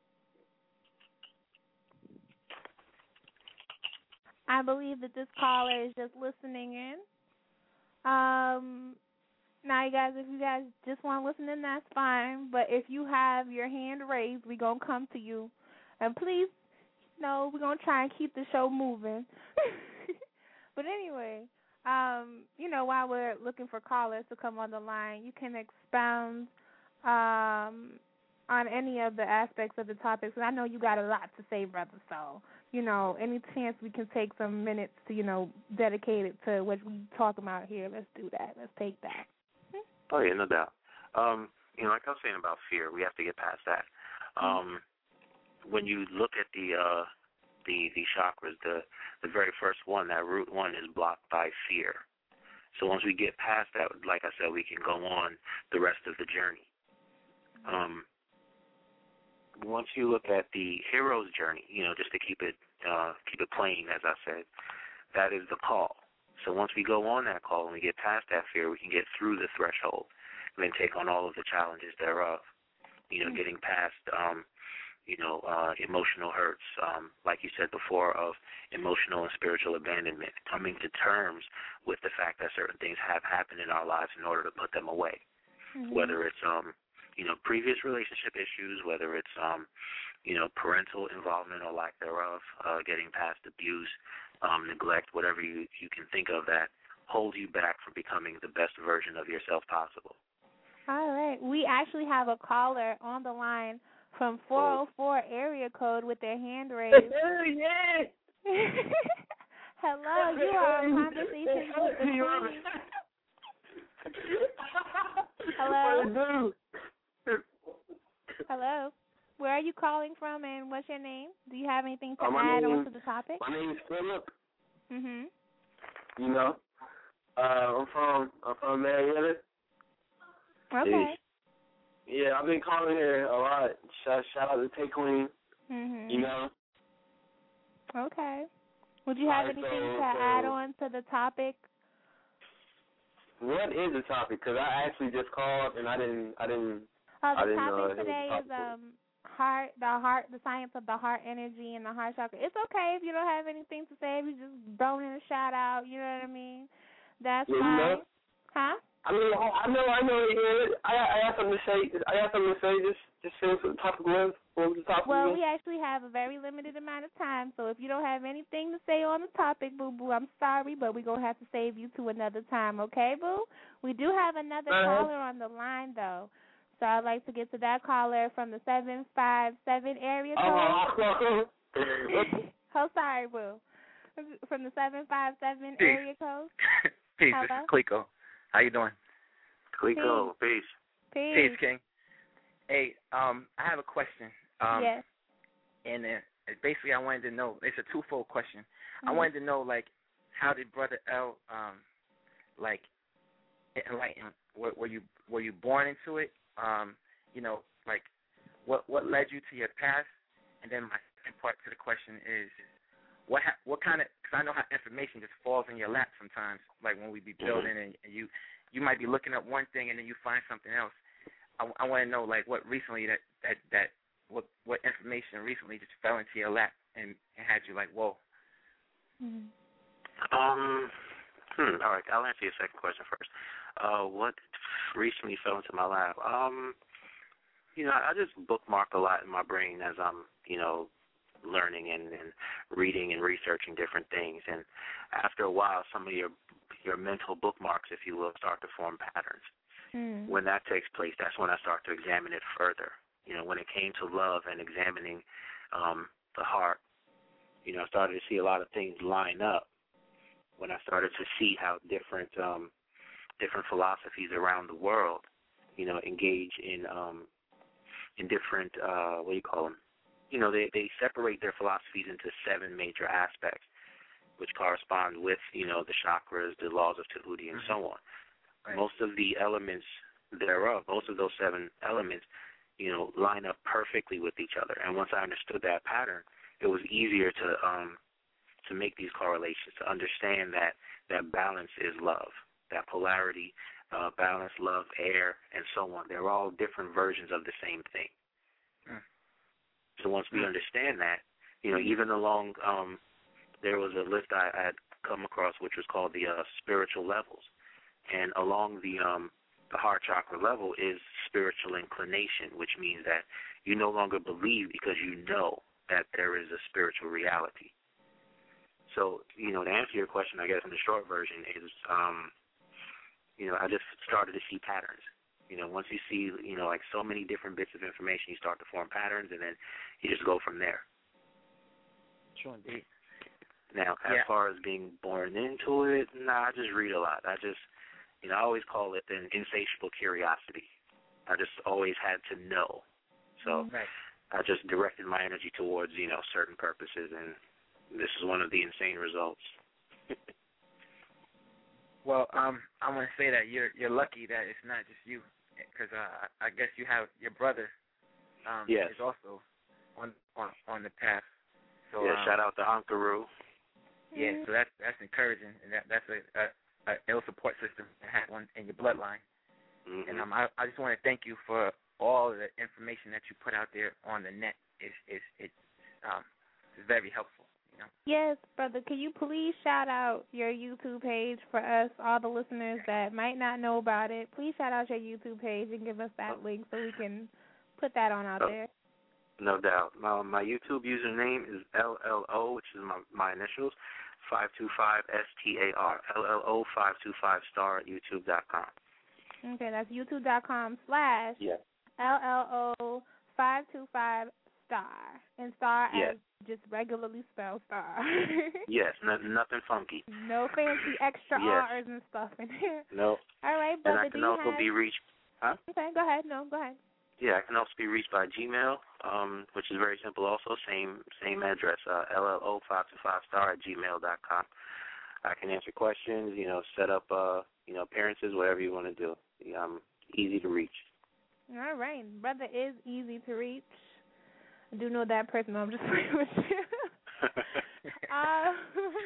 I believe that this caller is just listening in. Um, now, you guys, if you guys just want to listen in, that's fine. But if you have your hand raised, we're going to come to you. And please, you know, we're going to try and keep the show moving. But anyway, um, you know, while we're looking for callers to come on the line, you can expound um, on any of the aspects of the topics. And I know you got a lot to say, brother, so, you know, any chance we can take some minutes to, you know, dedicate it to what we talk about here, let's do that. Let's take that. Oh, yeah, no doubt. Um, you know, like I was saying about fear, we have to get past that. Um, when you look at the uh, the, the chakras, the, the very first one, that root one, is blocked by fear. So once we get past that, like I said, we can go on the rest of the journey. Um, once you look at the hero's journey, you know, just to keep it uh, keep it plain, as I said, that is the call. So once we go on that call and we get past that fear, we can get through the threshold and then take on all of the challenges thereof. You know, mm-hmm. getting past, um, you know, uh, emotional hurts, um, like you said before, of emotional and spiritual abandonment, coming to terms with the fact that certain things have happened in our lives in order to put them away, mm-hmm. whether it's, um, you know, previous relationship issues, whether it's, um, you know, parental involvement or lack thereof, uh, getting past abuse, um, neglect, whatever you, you can think of that holds you back from becoming the best version of yourself possible. All right. We actually have a caller on the line from four oh four area code with their hand raised. Yeah. Hello, you are on Conversations with the Queen. Hello. Hello. Where are you calling from, and what's your name? Do you have anything to uh, add name, on to the topic? My name is Philip. Mhm. You know, uh, I'm from I'm from Marietta. Okay. Yeah, I've been calling here a lot. Shout, shout out to Tay Queen. Mhm. You know. Okay. Would you have right, anything so, to so add on to the topic? What is the topic? Because I actually just called and I didn't I didn't. Uh, the I didn't topic know today topic is um heart, the heart, the science of the heart energy and the heart chakra. It's okay if you don't have anything to say. If you just throw in a shout out, you know what I mean? That's yeah, fine. You know? Huh? I mean, I know, I know. Yeah, I I have something to say. I have something to say. Just just say what the topic was. What was the topic? Well, was? we actually have a very limited amount of time, so if you don't have anything to say on the topic, boo boo, I'm sorry, but we're gonna have to save you to another time, okay, boo? We do have another uh-huh. caller on the line though. So I'd like to get to that caller from the seven five seven area code. Oh, oh sorry, boo. From the seven five seven Peace. area code. Peace, Hello? this is Clico. How you doing? Clico, peace. Peace. Peace, King. Hey, um, I have a question. Um, yes. And uh, basically I wanted to know, it's a twofold question. Mm-hmm. I wanted to know, like, how did Brother L, um, like, enlighten, were, were you were you born into it? Um, you know, like, what what led you to your past? And then my second part to the question is, what ha- what kind of, because I know how information just falls in your lap sometimes, like when we be building and, and you you might be looking up one thing and then you find something else. I, I want to know, like, what recently that, that, that what what information recently just fell into your lap and, and had you like, whoa. Mm-hmm. Um, hmm, all right, I'll answer your second question first. Uh, what recently fell into my lap? Um, you know, I just bookmark a lot in my brain as I'm, you know, learning and, and reading and researching different things. And after a while, some of your your mental bookmarks, if you will, start to form patterns. Mm. When that takes place, that's when I start to examine it further. You know, when it came to love and examining um, the heart, you know, I started to see a lot of things line up when I started to see how different um, different philosophies around the world, you know, engage in um, in different, uh, what do you call them? You know, they, they separate their philosophies into seven major aspects, which correspond with, you know, the chakras, the laws of Tahuti, and so on. Right. Most of the elements thereof, most of those seven elements, you know, line up perfectly with each other. And once I understood that pattern, it was easier to um, to make these correlations, to understand that that balance is love, that polarity, uh, balance, love, air, and so on. They're all different versions of the same thing. Mm. So once we understand that, you know, even along, um, there was a list I, I had come across which was called the uh, spiritual levels. And along the um, the heart chakra level is spiritual inclination, which means that you no longer believe because you know that there is a spiritual reality. So, you know, to answer your question, I guess in the short version is, um, you know, I just started to see patterns. You know, once you see, you know, like so many different bits of information, you start to form patterns, and then you just go from there. Sure, indeed. Now, as yeah. far as being born into it, nah, I just read a lot. I just, you know, I always call it an insatiable curiosity. I just always had to know. So right. I just directed my energy towards, you know, certain purposes, and this is one of the insane results. Well, um, I want to say that you're you're lucky that it's not just you, because uh, I guess you have your brother. Um, yes. is also on on on the path. So yeah, um, shout out to Ankaru. Yeah, so that's that's encouraging, and that that's a, a, a ill support system to have one in your bloodline. Mm-hmm. And um, I I just want to thank you for all the information that you put out there on the net. It's it's it's um it's very helpful. You know? Yes, brother. Can you please shout out your YouTube page for us, all the listeners that might not know about it? Please shout out your YouTube page and give us that link so we can put that on out oh, there. No doubt. My, my YouTube username is L L O, which is my, my initials, five two five S T A R, L L O five two five star at YouTube dot com. Okay, that's YouTube dot com slash Yeah. L L O five two five star. And star yes. as just regularly spelled star. Yes, no, nothing funky. No fancy extra yes. R's and stuff in here. No. All right, brother. And I can do you also have... be reached. Huh? Okay, go ahead. No, go ahead. Yeah, I can also be reached by Gmail, um, which is very simple also, same same address, uh, L L O five two five star at gmail dot com. I can answer questions, you know, set up, uh, you know, appearances, whatever you want to do. Yeah, I'm easy to reach. All right. Brother is easy to reach. I do know that person. I'm just playing with you. um,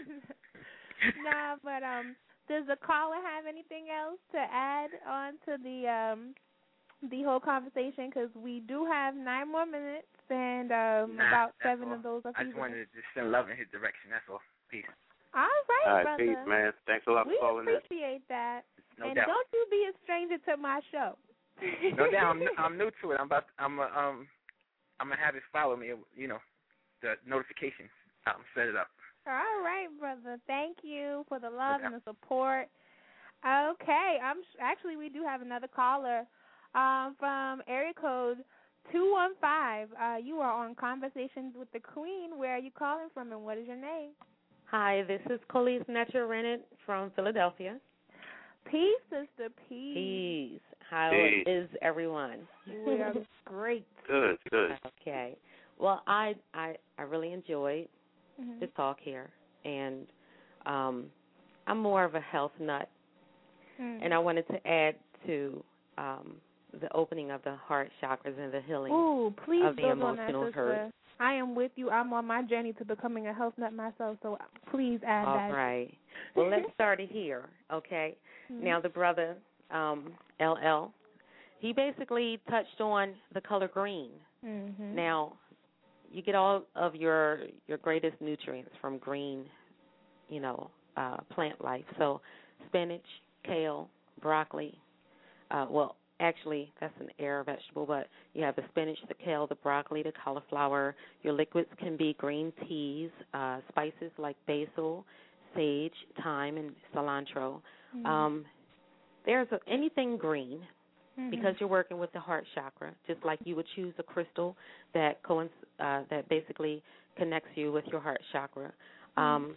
nah, but um, does the caller have anything else to add on to the um the whole conversation? Because we do have nine more minutes, and um, nah, about seven all. of those are I just people. wanted to just send love in his direction. That's all. Peace. All right, all right, brother. peace, man. Thanks a lot we for calling in. We appreciate that. No and doubt. don't you be a stranger to my show. No doubt. I'm, I'm new to it. I'm about. I'm. Uh, um. I'm gonna have it follow me. You know, the notifications. I'm set it up. All right, brother. Thank you for the love Okay. and the support. Okay, I'm actually we do have another caller um, from area code two one five. Uh, you are on Conversations with the Queen. Where are you calling from, and what is your name? Hi, this is Colise Netcher-Rennet from Philadelphia. Peace, sister. Peace. Peace. How Peace. is everyone? We are great. Good, good. Okay. Well, I I, I really enjoyed Mm-hmm. the talk here, and um, I'm more of a health nut, Mm-hmm. and I wanted to add to um, the opening of the heart chakras and the healing Ooh, please of the build on that, emotional sister. hurt. I am with you. I'm on my journey to becoming a health nut myself, so please add All that. right. Well, let's start it here, okay? Mm-hmm. Now, the brother, um, L L, he basically touched on the color green. Mm-hmm. Now, you get all of your your greatest nutrients from green, you know, uh, plant life. So spinach, kale, broccoli. Uh, well, actually, that's an air vegetable, but you have the spinach, the kale, the broccoli, the cauliflower. Your liquids can be green teas, uh, spices like basil, sage, thyme, and cilantro. Mm-hmm. Um, there's a, anything green. Mm-hmm. Because you're working with the heart chakra, just like you would choose a crystal that coinc- uh, that basically connects you with your heart chakra. Um,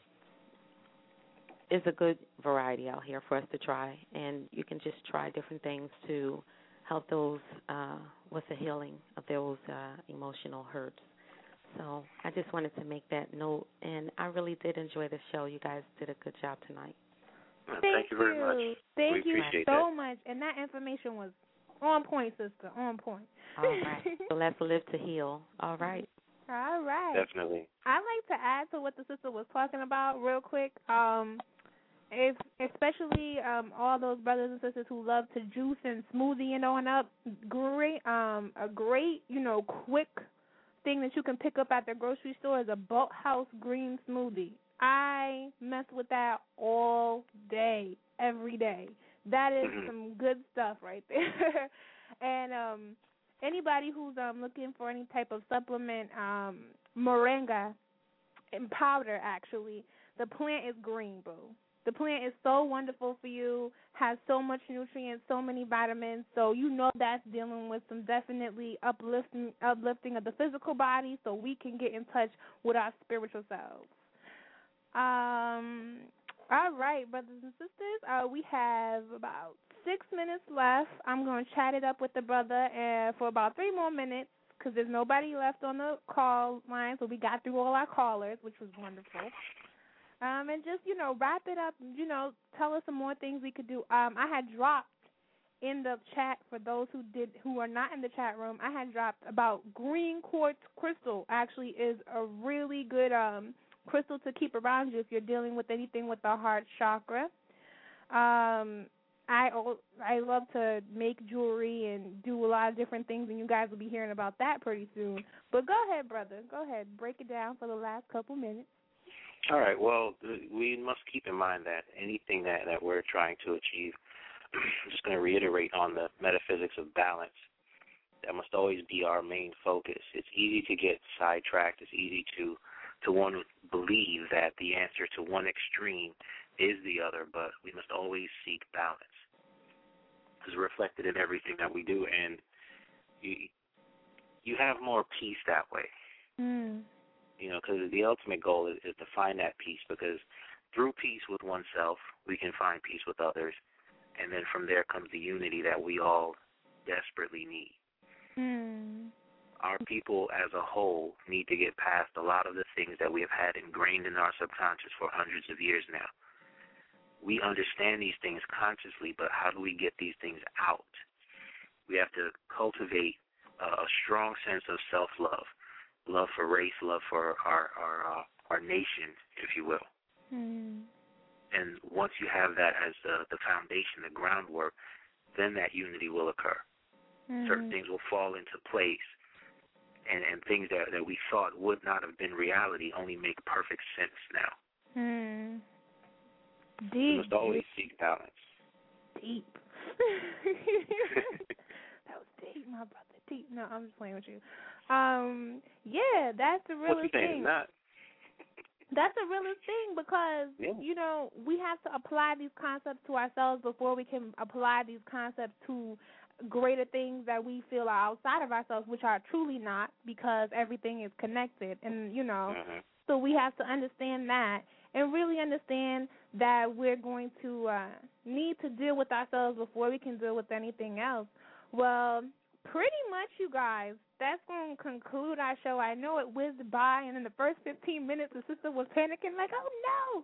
is a good variety out here for us to try, and you can just try different things to help those uh, with the healing of those uh, emotional hurts. So I just wanted to make that note, and I really did enjoy the show. You guys did a good job tonight. Thank, Thank you very much. Thank we you appreciate so that. much. And that information was on point, sister. On point. All right. So let's live to heal. All right. All right. Definitely. I'd like to add to what the sister was talking about real quick. Um, if especially um all those brothers and sisters who love to juice and smoothie and on up, great um a great, you know, quick thing that you can pick up at the grocery store is a Boat House green smoothie. I mess with that all day, every day. That is Mm-hmm. some good stuff right there. And um, anybody who's um looking for any type of supplement, um, moringa in powder, actually, the plant is green, boo. The plant is so wonderful for you, has so much nutrients, so many vitamins, so you know that's dealing with some definitely uplifting, uplifting of the physical body, so we can get in touch with our spiritual selves. Um, all right, brothers and sisters, uh, we have about six minutes left. I'm going to chat it up with the brother uh, for about three more minutes, because there's nobody left on the call line, so we got through all our callers, which was wonderful. Um, and just, you know, wrap it up, you know, tell us some more things we could do. Um, I had dropped in the chat, for those who did who are not in the chat room, I had dropped about green quartz crystal actually is a really good um, crystal to keep around you if you're dealing with anything with the heart chakra. Um, I I love to make jewelry and do a lot of different things, and you guys will be hearing about that pretty soon. But go ahead, brother. Go ahead. Break it down for the last couple minutes. All right. Well, we must keep in mind that anything that, that we're trying to achieve, I'm just going to reiterate on the metaphysics of balance. That must always be our main focus. It's easy to get sidetracked. It's easy to, to want to believe that the answer to one extreme is the other, but we must always seek balance. It's reflected in everything that we do, and you, you have more peace that way. Mm. You know, because the ultimate goal is, is to find that peace, because through peace with oneself, we can find peace with others. And then from there comes the unity that we all desperately need. Mm. Our people as a whole need to get past a lot of the things that we have had ingrained in our subconscious for hundreds of years now. We understand these things consciously, but how do we get these things out? We have to cultivate a strong sense of self-love, love for race, love for our our, uh, our nation, if you will. Mm. And once you have that as the, the foundation, the groundwork, then that unity will occur. Mm-hmm. Certain things will fall into place, and, and things that, that we thought would not have been reality only make perfect sense now. Mm. Deep. We must always seek balance. Deep. That was deep, my brother. Deep. No, I'm just playing with you. Um, yeah, that's the realest What you saying thing. is not. That's the realest thing because, yeah. you know, we have to apply these concepts to ourselves before we can apply these concepts to greater things that we feel are outside of ourselves, which are truly not, because everything is connected. And, you know, mm-hmm. so we have to understand that and really understand that we're going to uh, need to deal with ourselves before we can deal with anything else. Well, pretty much, you guys, that's going to conclude our show. I know it whizzed by, and in the first fifteen minutes, the sister was panicking like, oh, no,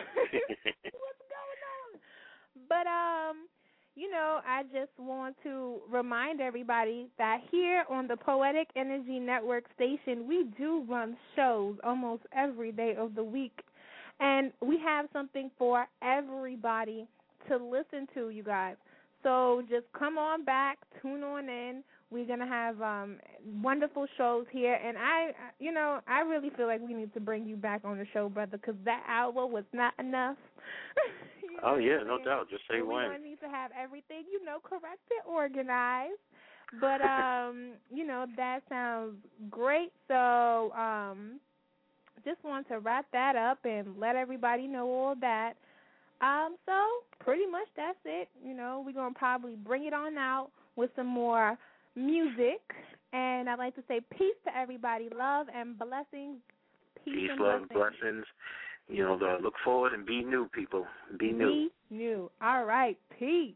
what's going on? But, um, you know, I just want to remind everybody that here on the Poetic Energy Network station, we do run shows almost every day of the week, and we have something for everybody to listen to, you guys. So just come on back, tune on in. We're going to have um, wonderful shows here. And, I, you know, I really feel like we need to bring you back on the show, brother, because that hour was not enough. You know oh, yeah, no saying? doubt. Just say so when. We're going to need to have everything, you know, corrected, organized. But, um, you know, that sounds great. So um, just want to wrap that up and let everybody know all that. Um, so pretty much that's it. You know, we're going to probably bring it on out with some more music. And I'd like to say peace to everybody. Love and blessings. Peace, peace and love, blessings. blessings. You know, the, look forward and be new, people. Be new. Be new. All right. Peace.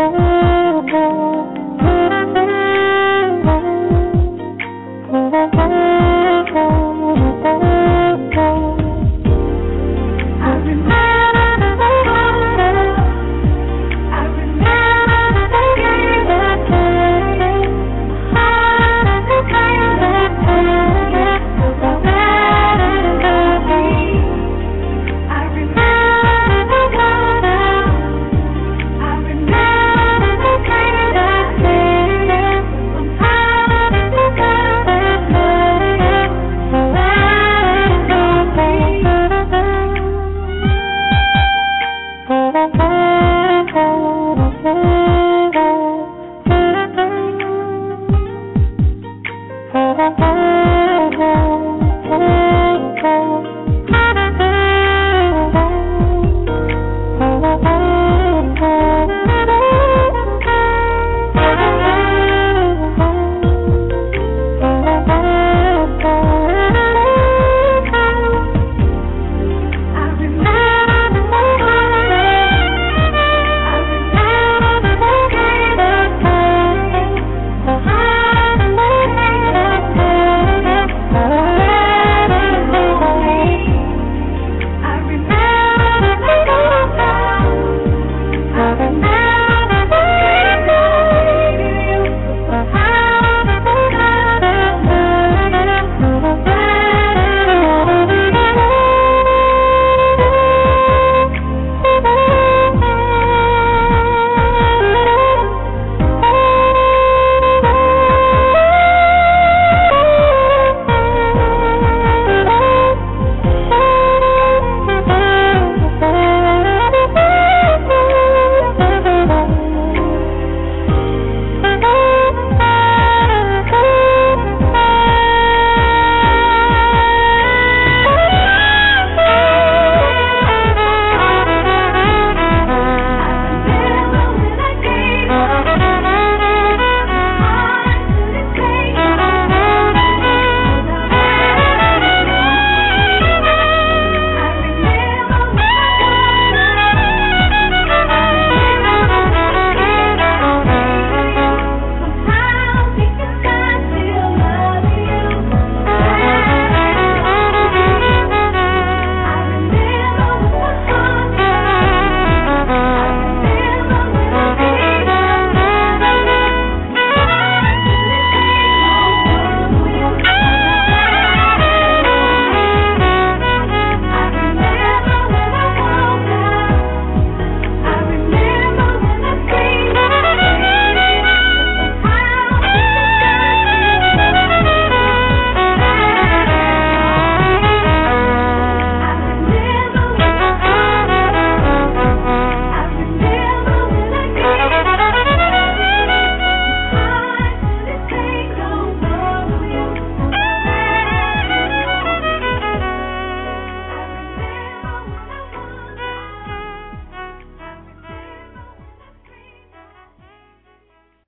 Thank you.